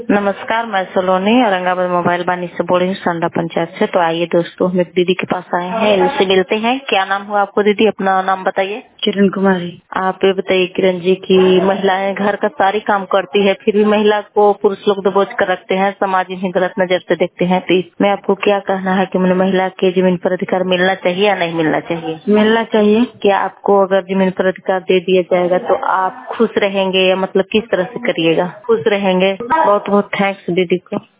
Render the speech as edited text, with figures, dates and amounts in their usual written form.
नमस्कार, मैं सलोनी औरंगाबाद मोबाइल वाणी से बोल रही हूँ, सांडा पंचायत से। तो आइए दोस्तों, हम एक दीदी के पास आए हैं, इनसे मिलते हैं। क्या नाम हुआ आपको दीदी? अपना नाम बताइए। किरण कुमारी। आप ये बताइए किरण जी की महिलाएं घर का सारी काम करती है, फिर भी महिला को पुरुष लोग दबोच कर रखते हैं, समाज इन्हें गलत नजर से देखते हैं। तो इसमें आपको क्या कहना है कि मैंने महिला के जमीन पर अधिकार मिलना चाहिए या नहीं मिलना चाहिए? मिलना चाहिए। क्या आपको अगर जमीन पर अधिकार दे दिया जाएगा तो आप खुश रहेंगे या मतलब किस तरह से करिएगा? खुश रहेंगे। बहुत बहुत थैंक्स दीदी को।